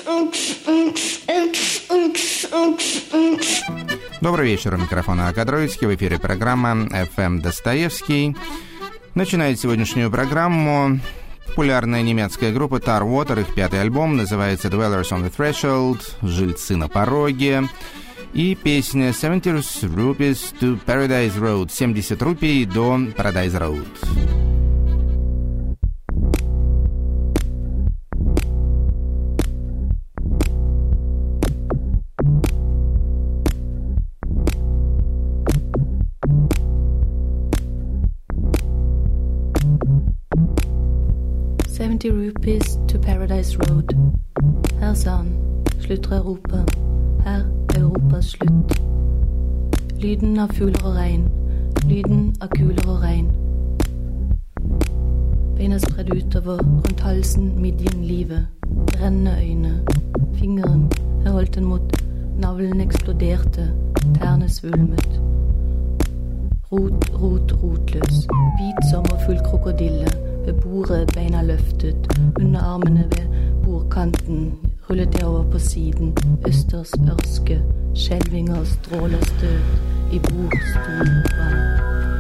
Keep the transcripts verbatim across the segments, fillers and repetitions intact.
Добрый вечер, у микрофона Акадроицкий, в эфире программа эф эм Достоевский. Начинает сегодняшнюю программу популярная немецкая группа Tar Water, их пятый альбом называется Dwellers on the Threshold, «Жильцы на пороге», и песня seventy rupees to Paradise Road, семьдесят рупий до Paradise Road. seventy rupees to Paradise Road. Her sa han, slutter Europa, her er Europas slutt. Lyden av fugler og regn, lyden av kuler og regn. Beina spredd utover, rundt halsen, midjen, livet. Brennende øyne, fingeren, her holdt den mot navlen eksploderte, tærne svulmet. Rot, rot, rotløs, hvit sommerfull krokodille. Ved bordet, beina løftet, under armene ved bordkanten, rullet jeg over på siden, østers ørske, skjelvinger, stråler støt, i bordstol vann.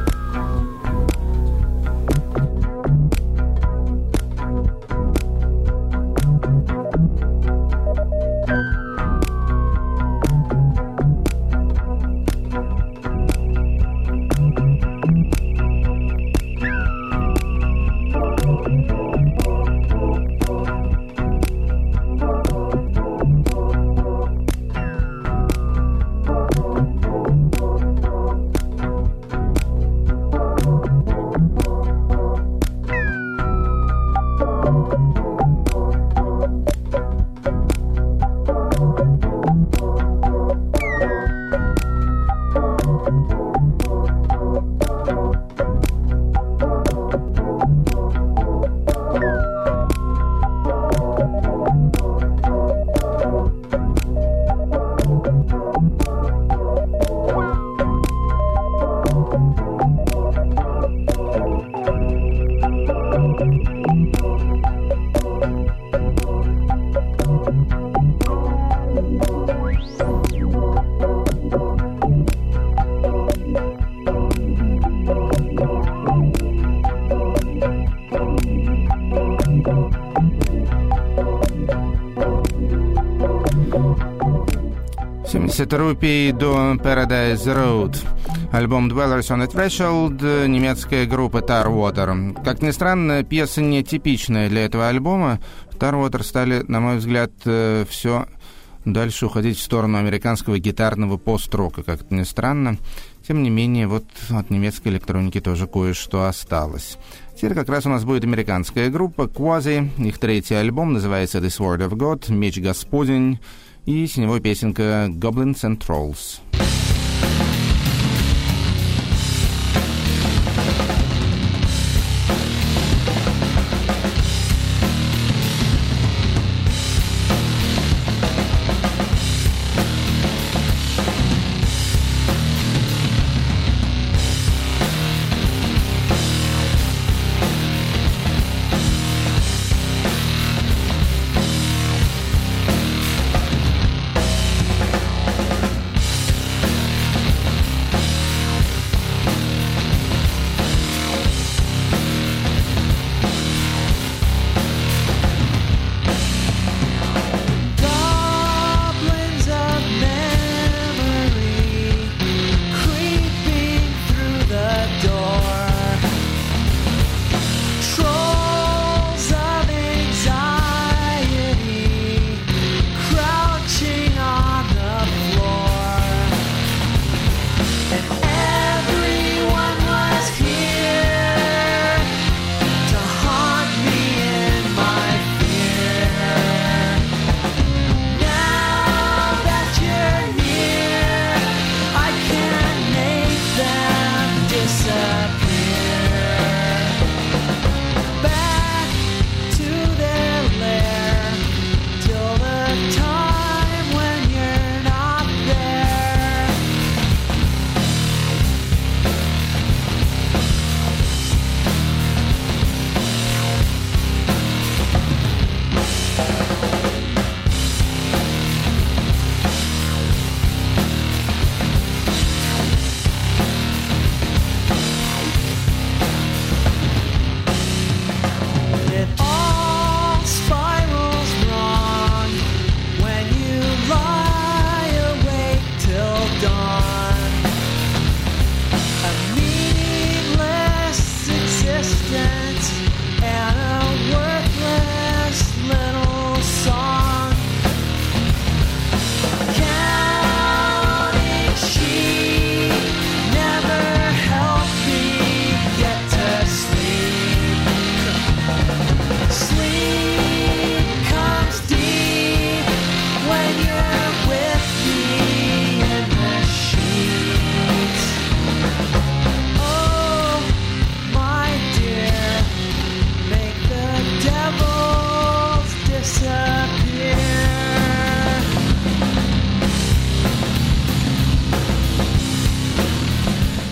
семьдесят рупий до Paradise Road. Альбом Dwellers on the Threshold, немецкая группа Tar Water. Как ни странно, пьеса не типичная для этого альбома. Tar Water стали, на мой взгляд, все дальше уходить в сторону американского гитарного пост-рока, как-то ни странно. Тем не менее, вот от немецкой электроники тоже кое-что осталось. Теперь как раз у нас будет американская группа Quasi. Их третий альбом называется The Sword of God, Меч Господень. И с него песенка Goblins and Trolls.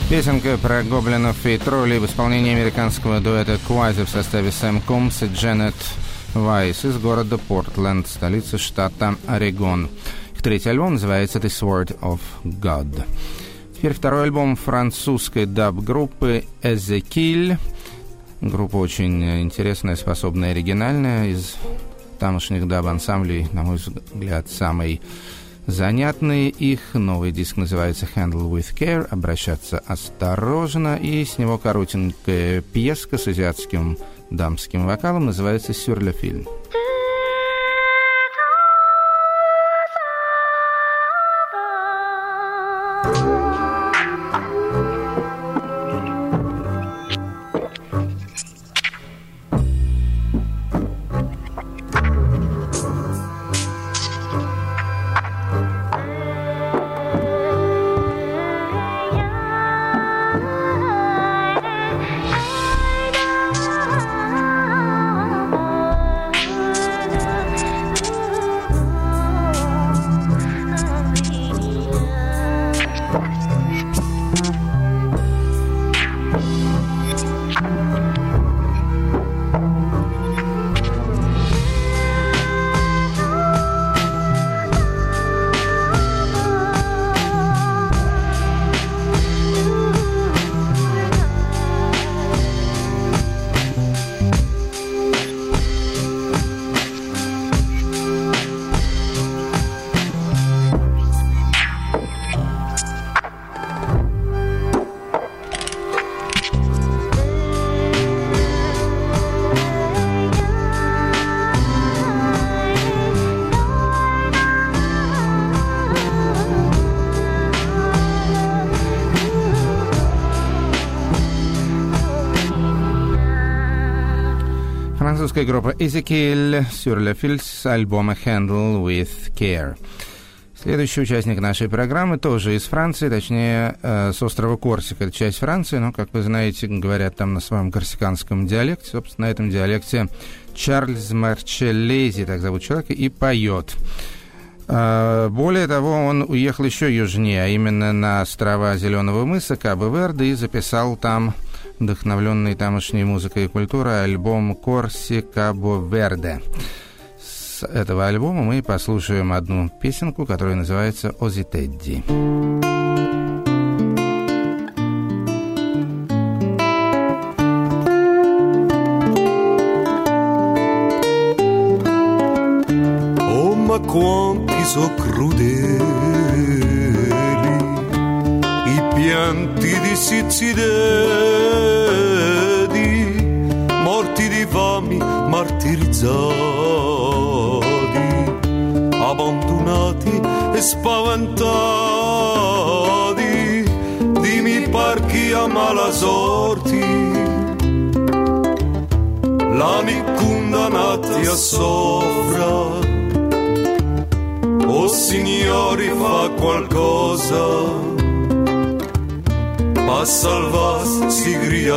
Песенка про гоблинов и троллей в исполнении американского дуэта Quasi в составе Сэм Комс и Дженнет Вайс из города Портленд, столицы штата Орегон. Их третий альбом называется «The Sword of God». Теперь второй альбом французской даб-группы «Ezekiel». Группа очень интересная, способная, оригинальная. Из тамошних даб-ансамблей, на мой взгляд, самый занятный. Их новый диск называется «Handle with Care», «Обращаться осторожно», и с него коротенькая пьеска с азиатским дамским вокалом называется «Sur le fil». Французская группа Ezekiel sur le fil с альбома «Handle with Care». Следующий участник нашей программы тоже из Франции, точнее, э, с острова Корсика. Это часть Франции, но, как вы знаете, говорят там на своем корсиканском диалекте. Собственно, на этом диалекте Чарльз Марчеллези, так зовут человека, и поет. Э, более того, он уехал еще южнее, а именно на острова Зеленого мыса, Кабо-Верде, и записал там, вдохновленный тамошней музыкой и культурой, альбом «Корси Кабо-Верде». С этого альбома мы послушаем одну песенку, которая называется «Ози Тедди». Oh, ma quanti so crudeli i pianti di Siciledi, morti di fame, martirizzati, abbandonati e spaventati, dimmi per chi ama la sorti, l'ami condannati a soffra. Oh signori, fa qualcosa per salvarsi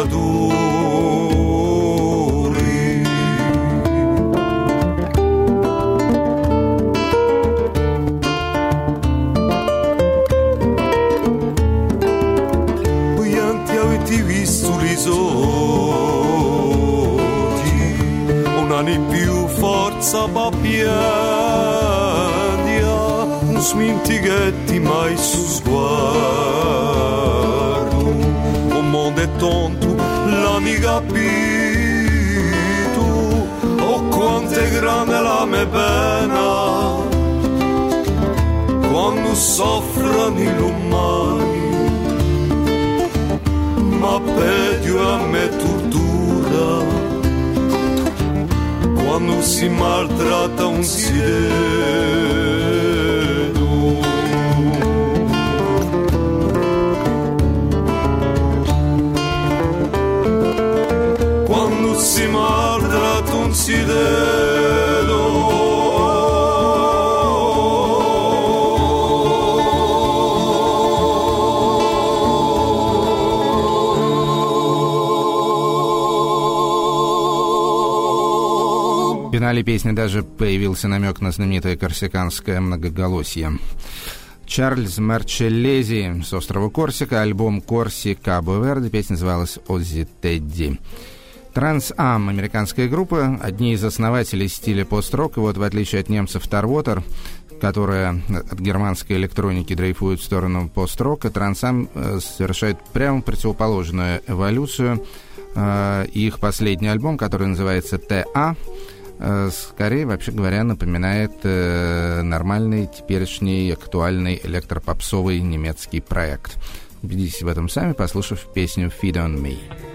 creature. Quanti avete visto risolti, non hanno più forza per piangere, non smintighetti mai su sguardo. Un mondo è tonto, l'amica capito, oh quanto è grande la mia pena, quando soffrono gli umani, ma peggio a me tortura, quando si maltratta un siedo. Quando si maltratta un siedo. В финале песни даже появился намек на знаменитое корсиканское многоголосие. Чарльз Марчеллези с острова Корсика, альбом «Корси Кабо Верде», песня называлась «Оззи Тедди». Trans Am, американская группа, одни из основателей стиля пост-рок, и вот в отличие от немцев Tarwater, которая от германской электроники дрейфует в сторону пост-рока, Trans Am совершает прямо противоположную эволюцию. Их последний альбом, который называется «тэ а», скорее, вообще говоря, напоминает э, нормальный, теперешний, актуальный электропопсовый немецкий проект. Убедитесь в этом сами, послушав песню «Feed on Me».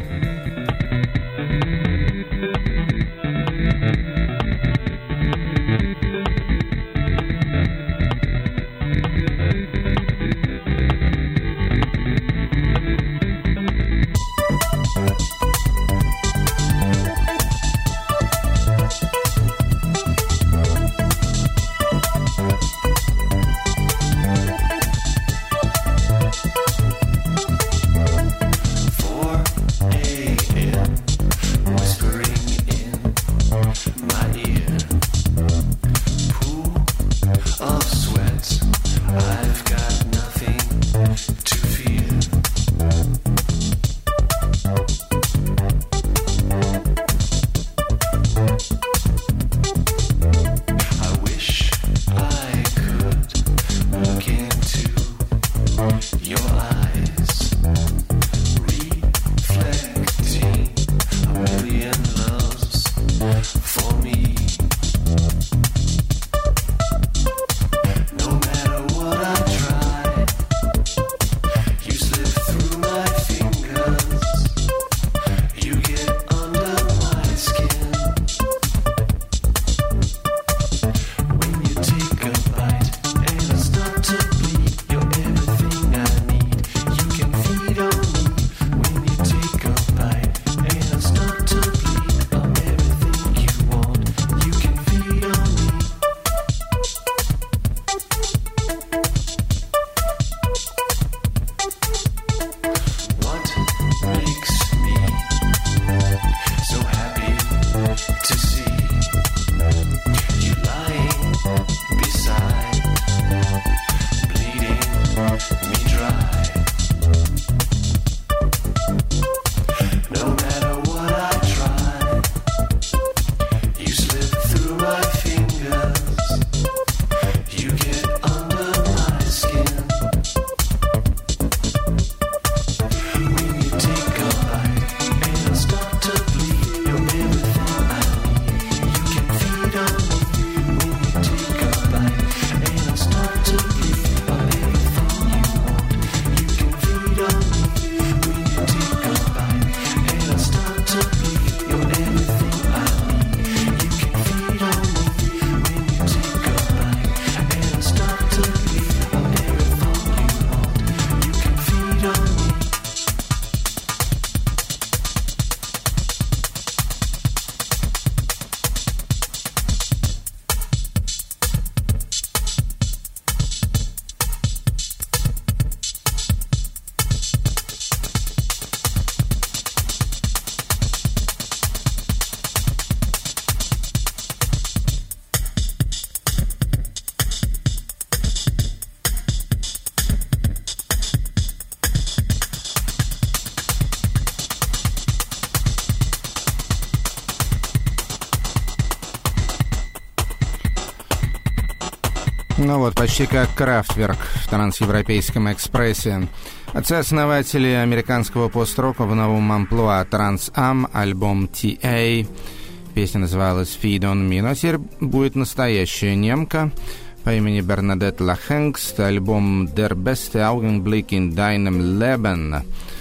Ну вот, почти как Kraftwerk в трансевропейском экспрессе. Отцы-основатели американского пост-рока в новом амплуа Trans Am, альбом «ти эй». Песня называлась «Feed on Me». Но теперь будет настоящая немка по имени Бернадетт Лахенгст, альбом «Der beste Augenblick in deinem Leben».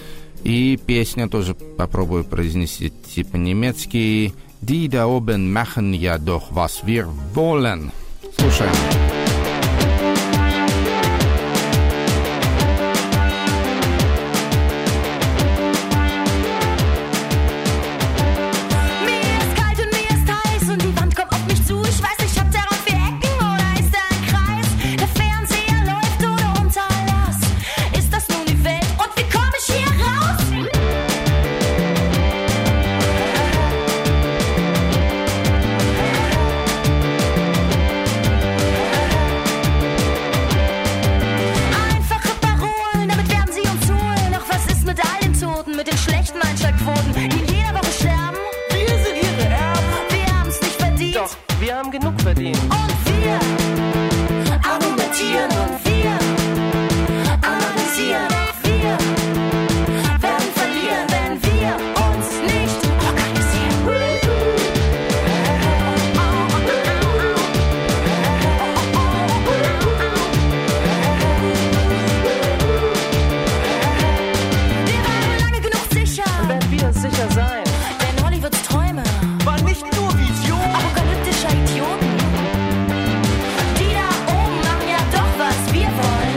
И песня тоже попробую произнести типа немецкий «Die da oben machen ja doch was wir wollen». Слушаем. Hey! verdienen. Und wir argumentieren und wir analysieren. Wir werden verlieren, wenn wir uns nicht organisieren. Wir waren lange genug sicher. Und werden wir sicher sein. Denn Hollywoods Träume Waren nicht nur Visionen. apokalyptischer Idioten. Die da oben machen ja doch, was wir wollen.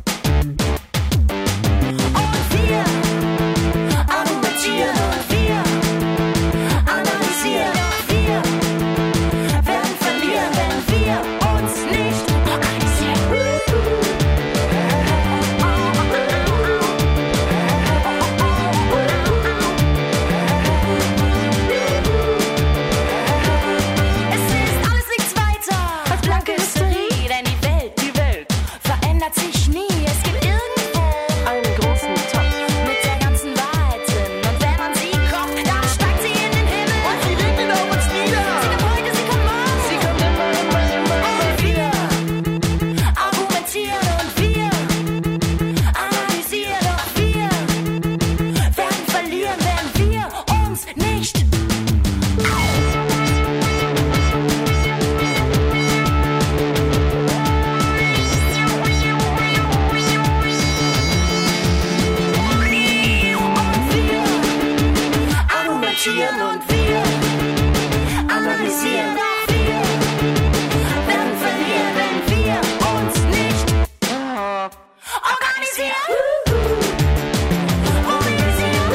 Und wir argumentieren und wir analysieren. Wir werden verlieren, wenn wir uns nicht organisieren. Es ist alles nichts weiter als blanke Hysterie, denn die Welt, Die Welt, verändert sich nie. Es gibt irgendwo einen großen Topf. mit der ganzen Wahrheit drin. Und wenn man sie kocht, dann steigt sie in den Himmel. Und sie regnet auf uns nieder. Sie kommt heute, sie kommt morgen. Sie kommt immer, immer, immer, immer Und wieder. wir argumentieren und wir analysieren. Doch wir werden verlieren, wenn wir uns nicht argumentieren und wir analysieren. Doch wir werden verlieren, wenn wir uns nicht organisieren. Mobilisieren.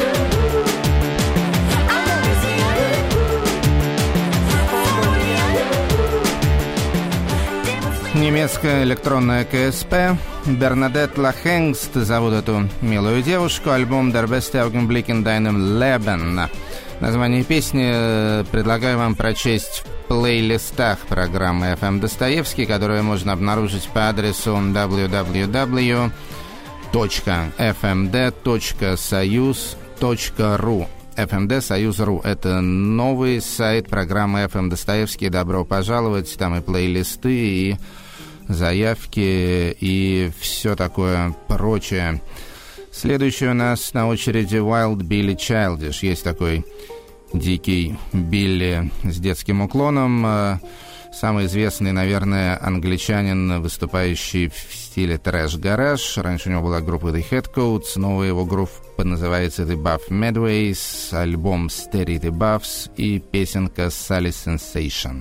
Analysieren. Formulieren. Demonstrieren. Немецкая электронная КСП. Бернадетт Лахенгст зовут эту милую девушку. Альбом Der beste Augenblick in deinem Leben. Название песни э, предлагаю вам прочесть в плейлистах программы эф эм Достоевский, которую можно обнаружить по адресу дабл ю дабл ю дабл ю точка эф эм дэ точка союз точка ру. эф эм дэ Союз.ру — это новый сайт программы эф эм Достоевский. Добро пожаловать. Там и плейлисты, и заявки, и все такое прочее. Следующий у нас на очереди Wild Billy Childish. Есть такой дикий Билли с детским уклоном. Самый известный, наверное, англичанин, выступающий в стиле трэш-гараж. Раньше у него была группа The Headcoats. Новая его группа называется The Buff Medways. Альбом Steady the Buffs и песенка Sally Sensation.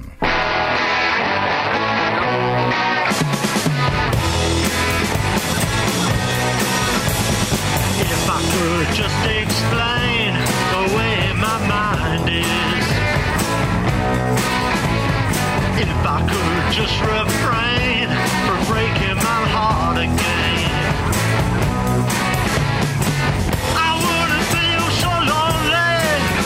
If I could just explain the way my mind is, if I could just refrain from breaking my heart again, I wouldn't feel so lonely,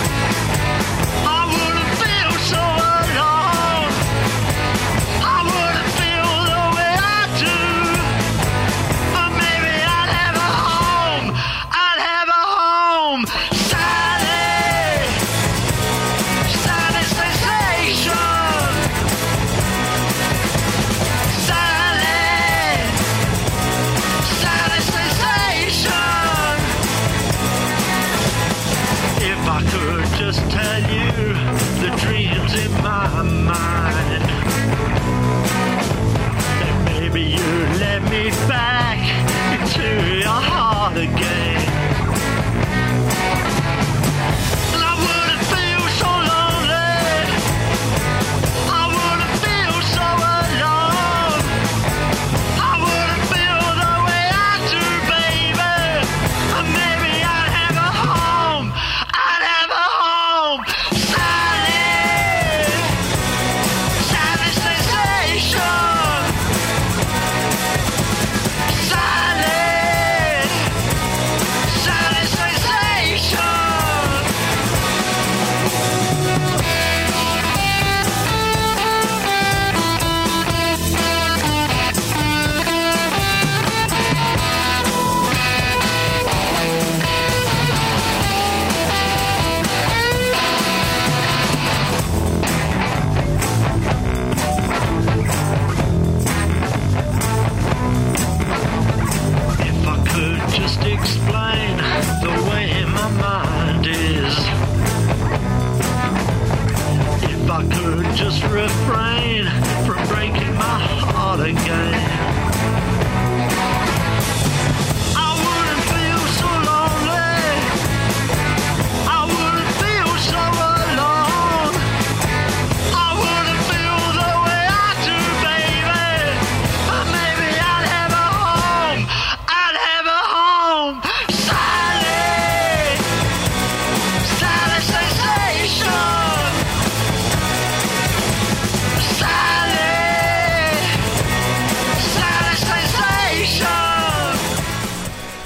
I wouldn't feel so alone, I wouldn't feel the way I do, but maybe I'd have a home, I'd have a home. Sally, Sally Sensation, Sally,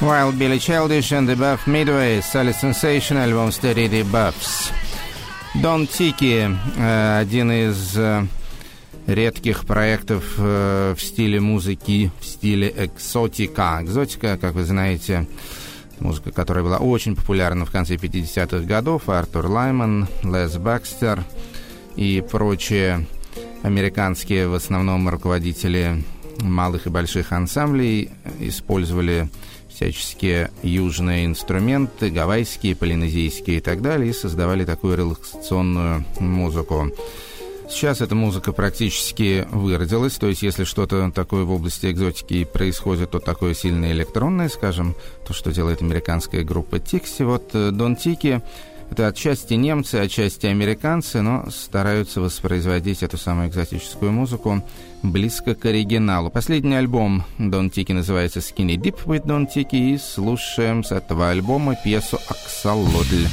Wild Billy Childish and the Buff Midway, Solid Sensation, альбом Steady the Buffs. Don Tiki, один из редких проектов в стиле музыки, в стиле экзотика. Экзотика, как вы знаете, музыка, которая была очень популярна в конце пятидесятых годов. Артур Лайман, Лес Бакстер и прочие американские, в основном, руководители малых и больших ансамблей использовали всяческие южные инструменты, гавайские, полинезийские и так далее, и создавали такую релаксационную музыку. Сейчас эта музыка практически выродилась, то есть если что-то такое в области экзотики происходит, то такое сильно электронное, скажем, то, что делает американская группа Тикси. Вот Don Tiki — это отчасти немцы, отчасти американцы, но стараются воспроизводить эту самую экзотическую музыку близко к оригиналу. Последний альбом Don Tiki называется Skinny Dip with Don Tiki, и слушаем с этого альбома пьесу «Аксолотль».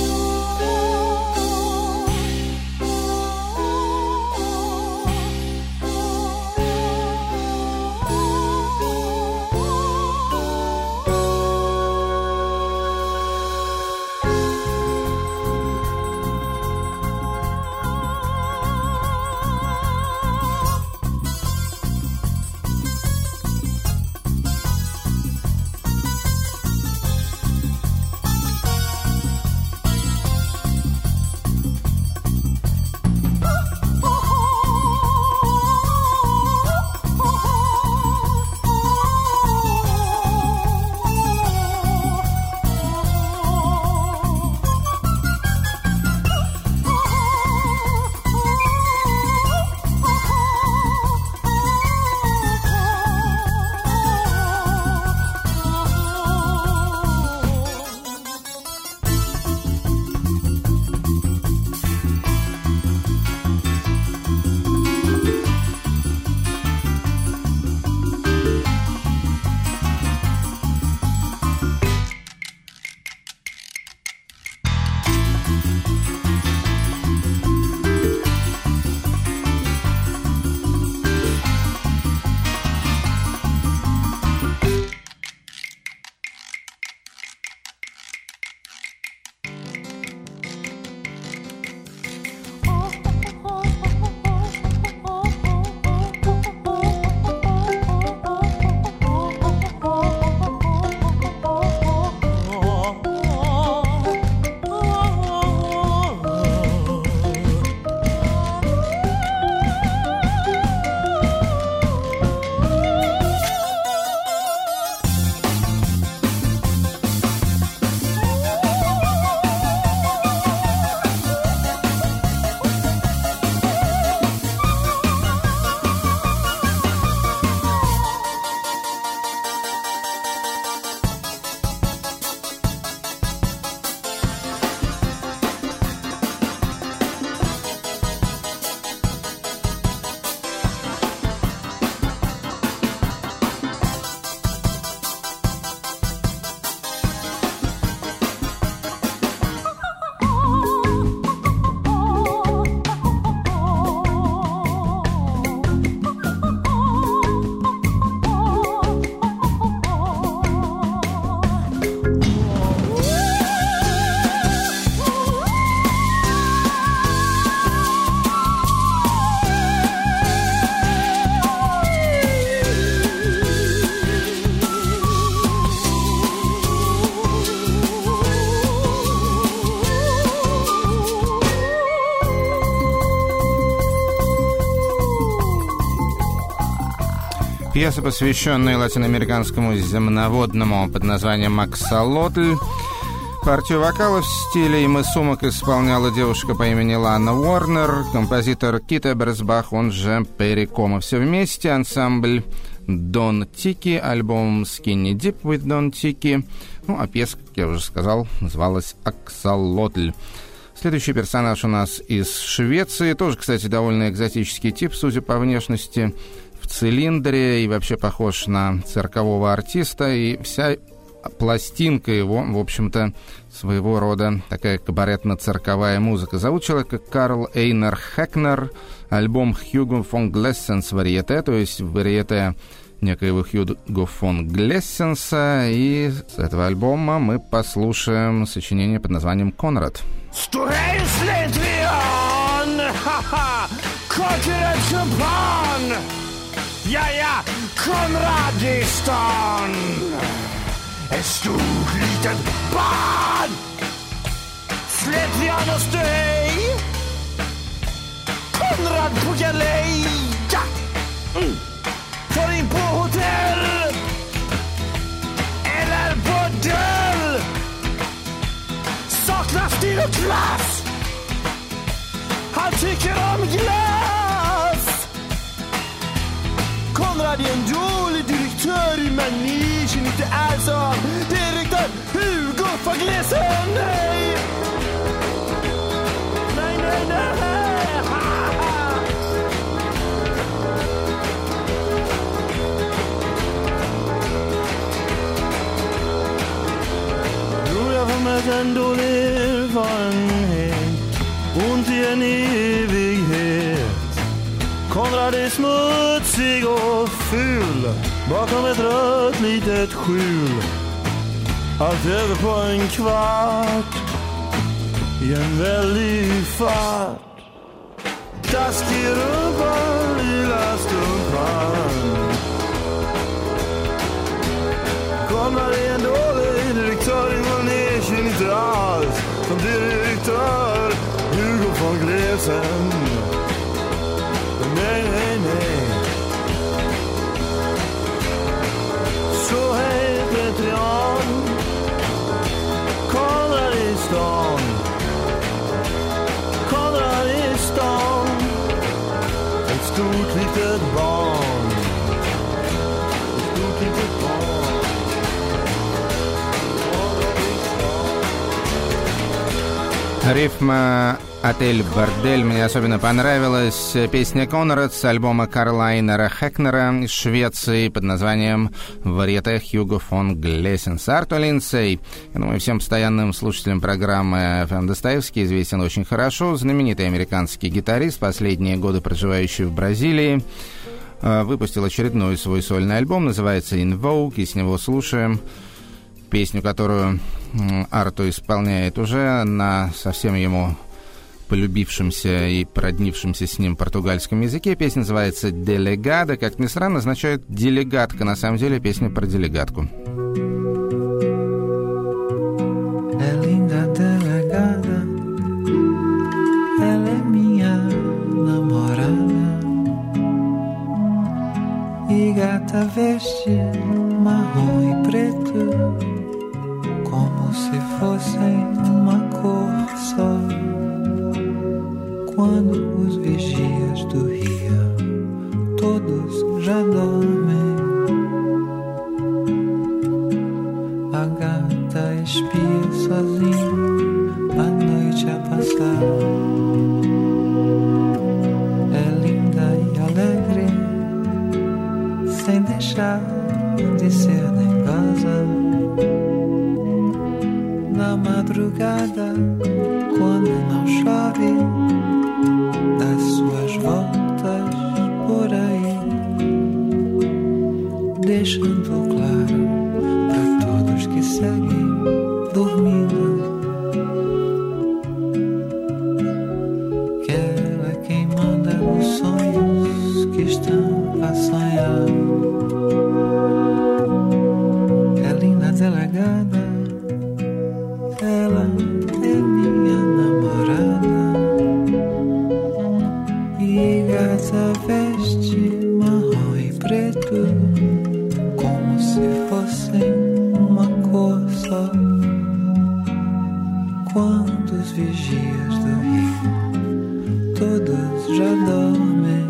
Пьеса, посвященная латиноамериканскому земноводному под названием «Аксолотль». Партию вокала в стиле «И мы сумок» исполняла девушка по имени Лана Уорнер, композитор Кит Эберсбах, он же Перри Комо. Все вместе ансамбль Don Tiki, альбом Skinny Dip with Don Tiki. Ну, а пьеса, как я уже сказал, называлась «Аксолотль». Следующий персонаж у нас из Швеции. Тоже, кстати, довольно экзотический тип, судя по внешности. В цилиндре и вообще похож на циркового артиста. И вся пластинка его, в общем-то, своего рода такая кабаретно-цирковая музыка. Зовут человека Карл Эйнер Хекнер. Альбом «Hugo von Glessens Varieté», то есть «Варьете некоего Хьюго фон Глессенса. И с этого альбома мы послушаем сочинение под названием «Конрад». Ja, ja, Konrad i stan. Ett stort litet barn. Slätt och støj. Konrad på galej. Ja. Mm. Tar in på hotell. Eller bordell. Saknar stil och klass. Han tycker om glass. Konrad är en dålig direktör i manegen, inte alls av direktör Hugo von Glesen, nej! Nej, nej, nej! Jo, jag har mött en dålig erfarenhet, ont i en evighet. Konrad är smutsig och ful bakom ett rött litet skjul. Allt över på en kvart i en väldig fart. Taskig rumpa, lilla stumpan. Konrad är en dålig direktör i manegen, inte alls som direktör Hugo von Glesen. Nej, nej, nej. Så hej Petrian, Konrad i stan. Konrad i stan. Ett stort litet barn. Ett stort litet barn. Konrad i stan. Рифма «Отель Бордель» мне особенно понравилась. Песня «Конрад» с альбома Карла Айнера Хекнера из Швеции под названием «Варьете Хьюго фон Глессенс». Артур Линдсей, я думаю, всем постоянным слушателям программы эф эм Достоевский известен очень хорошо. Знаменитый американский гитарист, последние годы проживающий в Бразилии, выпустил очередной свой сольный альбом, называется «In Vogue», и с него слушаем песню, которую Арту исполняет уже на совсем ему полюбившемся и проднившемся с ним португальском языке. Песня называется «Делегада». Как ни странно, означает «делегатка». На самом деле песня про делегатку. Gata veste marrom e preto, como se fossem uma cor só. Quando os vigias do rio todos já dormem, a gata espia sozinha a noite a passar. É linda e alegre, sem deixar de ser dengosa. Na madrugada, quando não chove, dá suas voltas por aí, deixando claro para todos que seguem dormindo que ela é quem manda nos sonhos que estão a sonhar. É linda delegada, ela é minha namorada. E gata veste marrom e preto, como se fossem uma cor só. Quando os vigias do rio todos já dormem,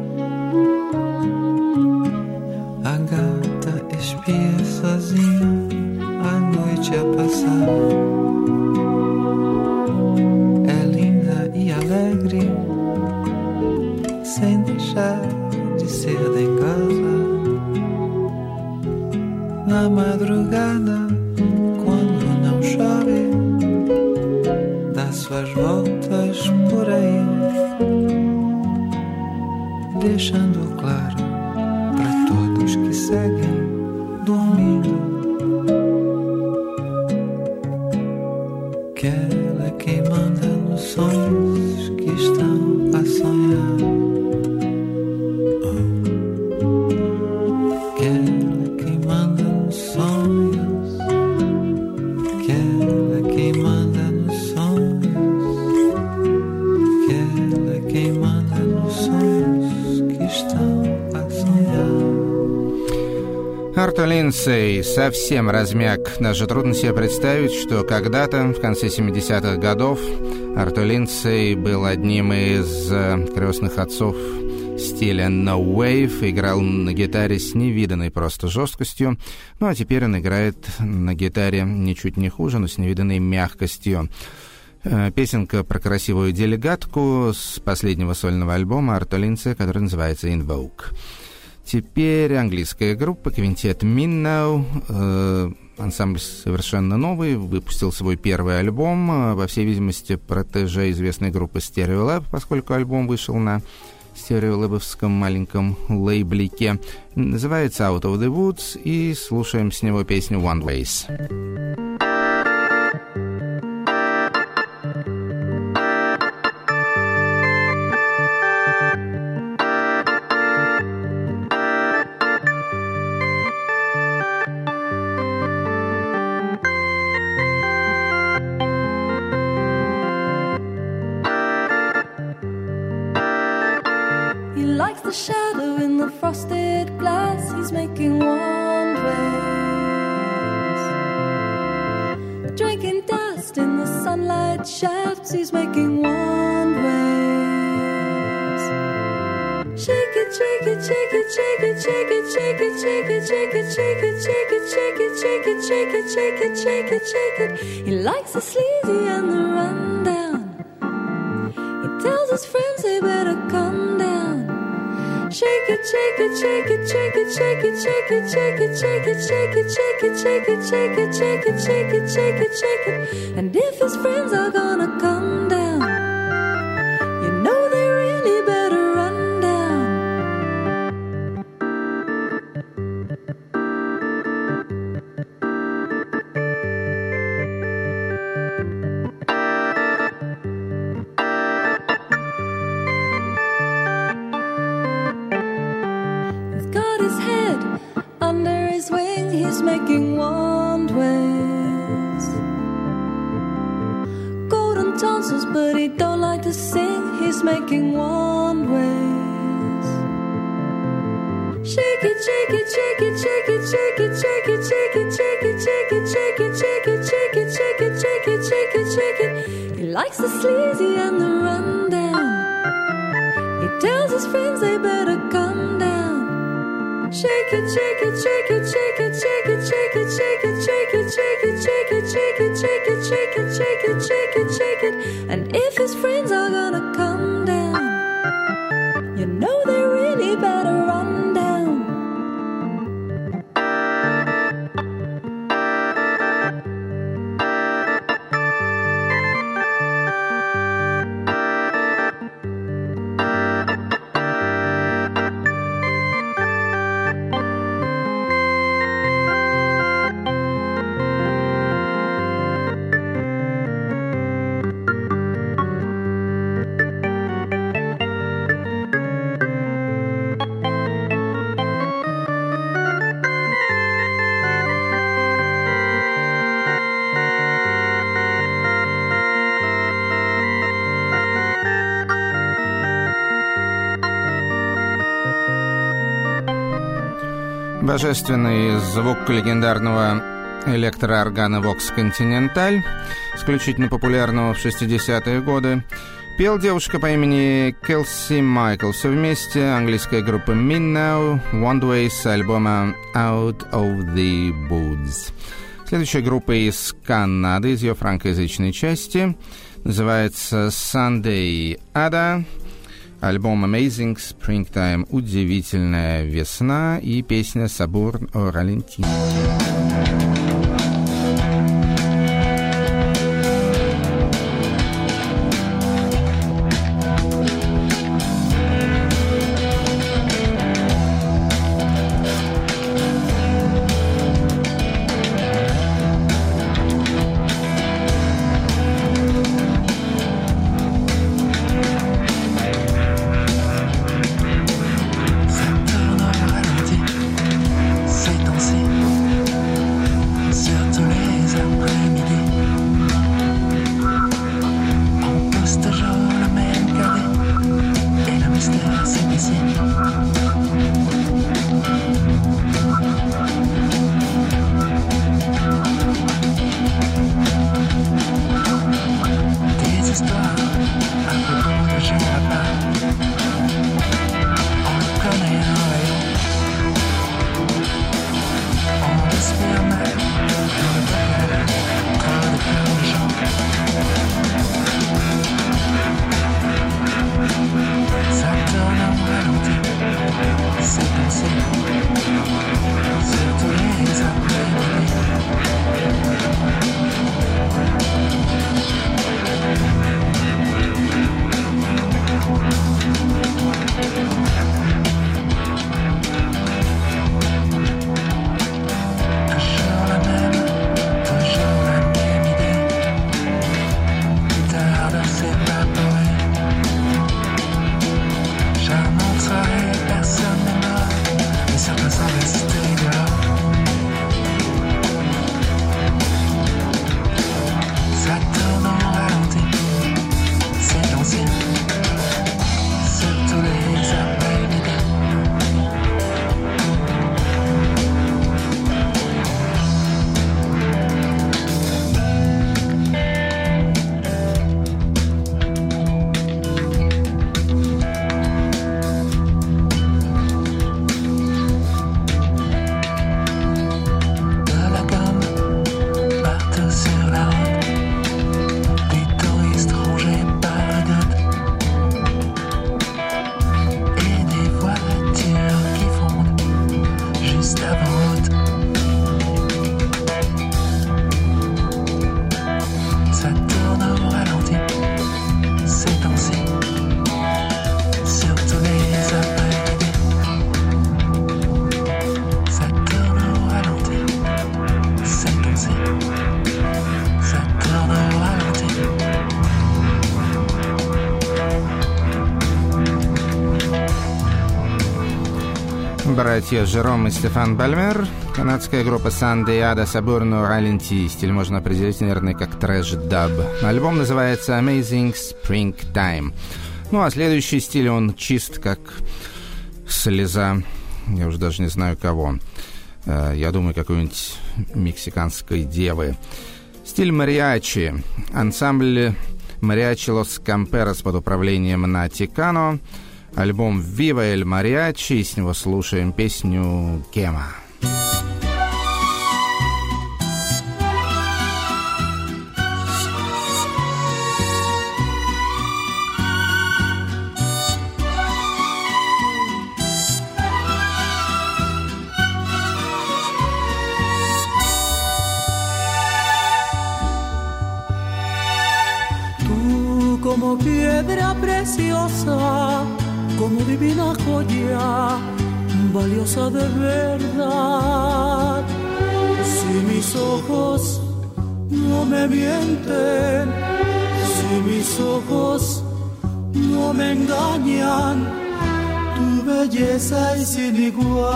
a gata espia sozinha a noite a passar. É linda e alegre, sem deixar de ser dengosa. Na madrugada, quando não chove, dá suas voltas por aí, deixando claro para todos que seguem dormindo. Que ela é quem manda nos sonhos que estão a sonhar. Que ela é quem manda nos sonhos. Que ela é quem manda nos sonhos. Que ela é quem manda nos sonhos que estão a sonhar. Артур Линдсей совсем размяк. Даже трудно себе представить, что когда-то, в конце семидесятых годов, Артур Линдсей был одним из крестных отцов стиля No Wave, играл на гитаре с невиданной просто жесткостью, ну а теперь он играет на гитаре ничуть не хуже, но с невиданной мягкостью. Песенка про красивую делегатку с последнего сольного альбома Артур Линдсея, который называется In Vogue. Теперь английская группа, квинтет Minnow, э, ансамбль совершенно новый, выпустил свой первый альбом, э, по всей видимости, протеже известной группы Stereolab, поскольку альбом вышел на стереолэбовском маленьком лейблике. Называется Out of the Woods, и слушаем с него песню One Ways. The shadow in the frosted glass, he's making one ways. Drinking dust in the sunlight shafts, he's making one ways. Shake it, shake it, shake it, shake it, shake it, shake it, shake it, shake it, shake it, shake it, shake it, shake it, shake it, shake it, shake it, shake it. He likes the sleazy and the rundown. He tells his friends they better come down. Shake it, shake it, shake it, shake it, shake it, shake it, shake it, shake it, shake it, shake it, shake it, shake it, shake it, shake it, shake it, shake it. And if his friends are gonna come down, you know they really better run down. He's making wand ways. Golden tonsils, but he don't like to sing. He's making wand ways. Shake it, shake it, shake it, shake it, shake it, shake it, shake it, shake it, shake it, shake it, shake it, shake it, shake it, shake it, shake it, shake it. He likes the sleazy and the rundown. He tells his friends they better come down. Shake it, shake it, shake it, shake it, shake it, shake it, shake it, shake it, shake it, shake it, shake it, shake it, shake it, shake it, shake it, shake it. And if his friends are gonna come down, you know they really better run down. Божественный звук легендарного электрооргана Vox Continental, исключительно популярного в шестидесятые годы, пел девушка по имени Келси Майкл. Все вместе английская группа Minnow, One Way с альбома Out of the Woods. Следующая группа из Канады, из ее франкоязычной части, называется Sunday Ada. Альбом Amazing Springtime, удивительная весна, и песня Sabourne au ralenti. братья Жером и Стефан Бальмер, канадская группа Сандеада Сабурно Раленти, стиль можно определить, наверное, как трэш-даб. Альбом называется Amazing Springtime. Ну, а следующий стиль, он чист, как слеза, я уже даже не знаю кого. Я думаю, какой-нибудь мексиканской девы. Стиль мариачи. Ансамбль Мариачи Лос Камперос под управлением Нати Кано. Альбом «Viva el Mariachi», с него слушаем песню «Кема». Tú como piedra preciosa, como divina joya, valiosa de verdad. Si mis ojos no me mienten, si mis ojos no me engañan, tu belleza es sin igual.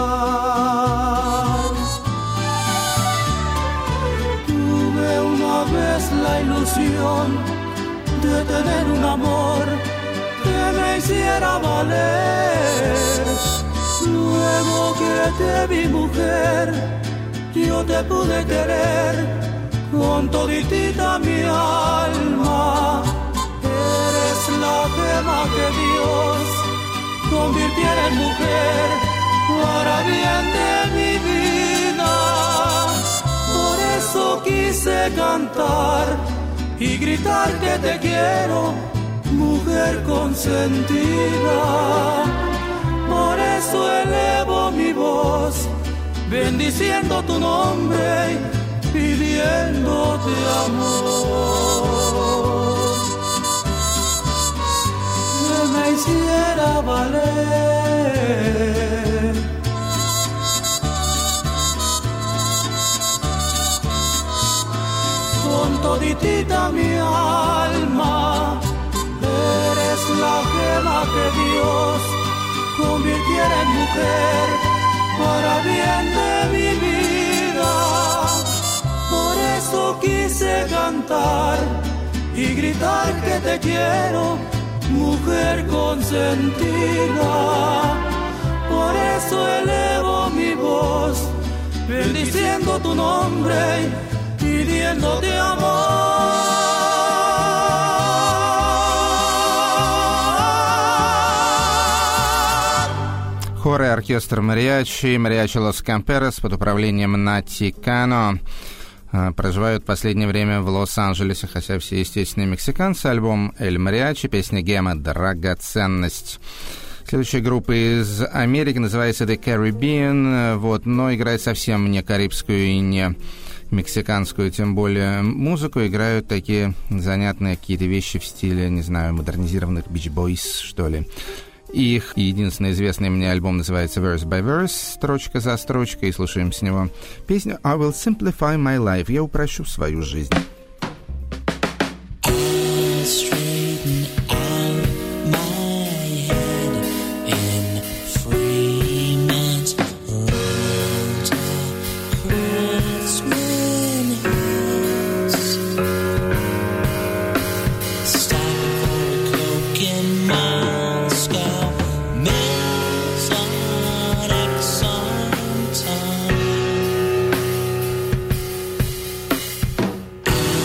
Tuve una vez la ilusión de tener un amor que me hiciera valer. Luego que te vi, mujer, yo te pude querer con toditita mi alma. Eres la gema que Dios convirtiera en mujer para bien de mi vida. Por eso quise cantar y gritar que te quiero, mujer consentida. Por eso elevo mi voz, bendiciendo tu nombre, pidiéndote amor. Que me hiciera valer. Con toditita mi alma, eres la gema que Dios convirtiera en mujer para bien de mi vida. Por eso quise cantar y gritar que te quiero, mujer consentida. Por eso elevo mi voz, bendiciendo tu nombre, pidiéndote amor. Хор и оркестр Мариачи, Мариачи Лос Камперос под управлением Нати Кано проживают в последнее время в Лос-Анджелесе, хотя все, естественно, мексиканцы. Альбом «Эль Мариачи», песня «Гема» «Драгоценность». Следующая группа из Америки называется The Caribbean, вот, но играет совсем не карибскую и не мексиканскую, тем более музыку. Играют такие занятные какие-то вещи в стиле, не знаю, модернизированных Beach Boys, что ли. Их единственный известный мне альбом называется Verse by Verse, строчка за строчкой, и слушаем с него песню I Will Simplify My Life, я упрощу свою жизнь. I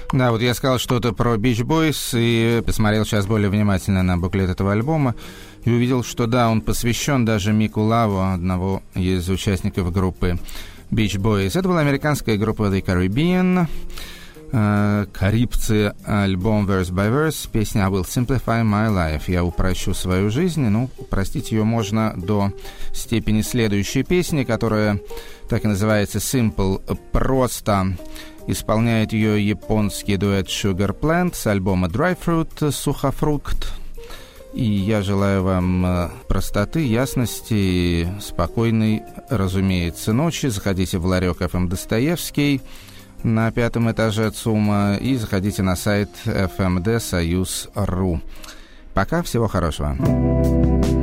Да, вот я сказал что-то про Beach Boys и посмотрел сейчас более внимательно на буклет этого альбома и увидел, что да, он посвящен даже Мику Лаву, одного из участников группы Beach Boys. Это была американская группа The Caribbean. Карибцы, альбом Verse by Verse, песня I Will Simplify My Life. Я упрощу свою жизнь. Ну, упростить ее можно до степени следующей песни, которая так и называется Simple, просто. Исполняет ее японский дуэт Sugar Plant с альбома Dry Fruit, сухофрукт. И я желаю вам простоты, ясности, спокойной, разумеется, ночи. Заходите в ларек эф эм Достоевский на пятом этаже ЦУМа и заходите на сайт эф эм дэ союз точка ру. Пока, всего хорошего.